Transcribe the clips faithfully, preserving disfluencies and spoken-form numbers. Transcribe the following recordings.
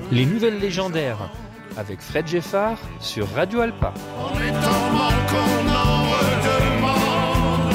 Les nouvelles légendaires avec Fred Geffard sur Radio Alpa. On est en manque, on en redemande.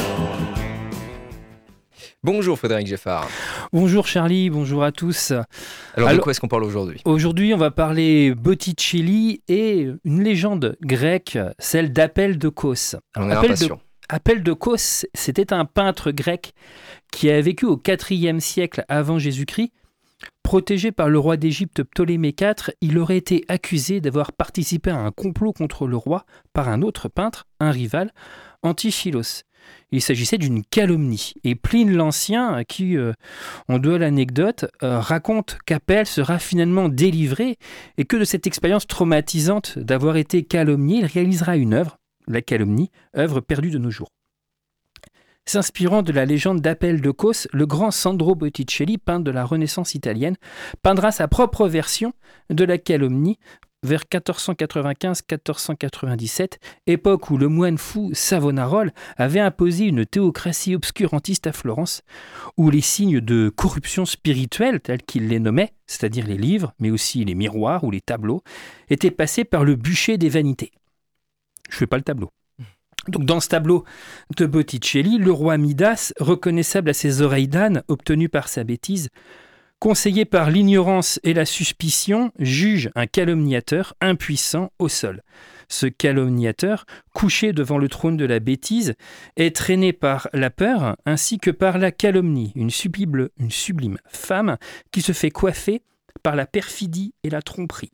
Bonjour Frédéric Geffard. Bonjour Charlie, bonjour à tous. Alors, Alors de quoi est-ce qu'on parle aujourd'hui ? Aujourd'hui, on va parler Botticelli et une légende grecque, celle d'Apelle de Kos. On est Apelle de, impatient. Apelle de Kos, c'était un peintre grec qui a vécu au quatrième siècle avant Jésus-Christ. Protégé par le roi d'Égypte Ptolémée quatre, il aurait été accusé d'avoir participé à un complot contre le roi par un autre peintre, un rival, Antiphilos. Il s'agissait d'une calomnie. Et Pline l'Ancien, à qui euh, on doit l'anecdote, euh, raconte qu'Apelle sera finalement délivré et que de cette expérience traumatisante d'avoir été calomnié, il réalisera une œuvre, la calomnie, œuvre perdue de nos jours. S'inspirant de la légende d'Apelle de Kos, le grand Sandro Botticelli, peintre de la Renaissance italienne, peindra sa propre version de la calomnie vers quatorze cent quatre-vingt-quinze quatorze cent quatre-vingt-dix-sept, époque où le moine fou Savonarola avait imposé une théocratie obscurantiste à Florence, où les signes de corruption spirituelle, tels qu'il les nommait, c'est-à-dire les livres, mais aussi les miroirs ou les tableaux, étaient passés par le bûcher des vanités. Je ne fais pas le tableau. Donc dans ce tableau de Botticelli, le roi Midas, reconnaissable à ses oreilles d'âne obtenues par sa bêtise, conseillé par l'ignorance et la suspicion, juge un calomniateur impuissant au sol. Ce calomniateur, couché devant le trône de la bêtise, est traîné par la peur ainsi que par la calomnie, une sublime, une sublime femme qui se fait coiffer par la perfidie et la tromperie.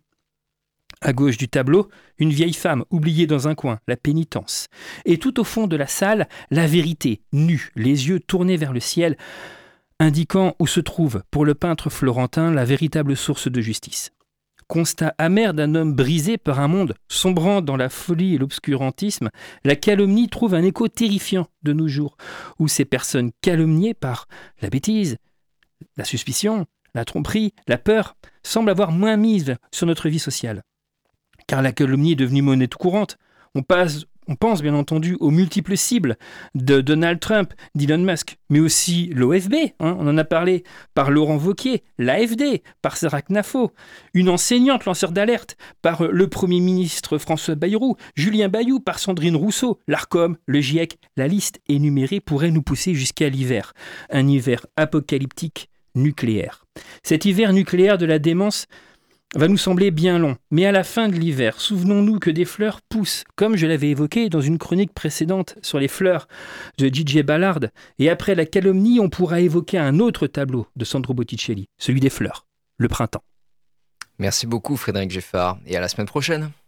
À gauche du tableau, une vieille femme oubliée dans un coin, la pénitence. Et tout au fond de la salle, la vérité, nue, les yeux tournés vers le ciel, indiquant où se trouve, pour le peintre florentin, la véritable source de justice. Constat amer d'un homme brisé par un monde sombrant dans la folie et l'obscurantisme, la calomnie trouve un écho terrifiant de nos jours, où ces personnes calomniées par la bêtise, la suspicion, la tromperie, la peur, semblent avoir moins mise sur notre vie sociale. Car la calomnie est devenue monnaie courante. On, passe, on pense bien entendu aux multiples cibles de Donald Trump, d'Elon Musk, mais aussi l'O F B, hein, on en a parlé, par Laurent Wauquiez, l'A F D, par Sarah Knafo, une enseignante lanceur d'alerte, par le Premier ministre François Bayrou, Julien Bayou, par Sandrine Rousseau, l'Arcom, le GIEC. La liste énumérée pourrait nous pousser jusqu'à l'hiver, un hiver apocalyptique nucléaire. Cet hiver nucléaire de la démence va nous sembler bien long, mais à la fin de l'hiver, souvenons-nous que des fleurs poussent, comme je l'avais évoqué dans une chronique précédente sur les fleurs de J J Ballard, et après la calomnie, on pourra évoquer un autre tableau de Sandro Botticelli, celui des fleurs, le printemps. Merci beaucoup Frédéric Geffard et à la semaine prochaine.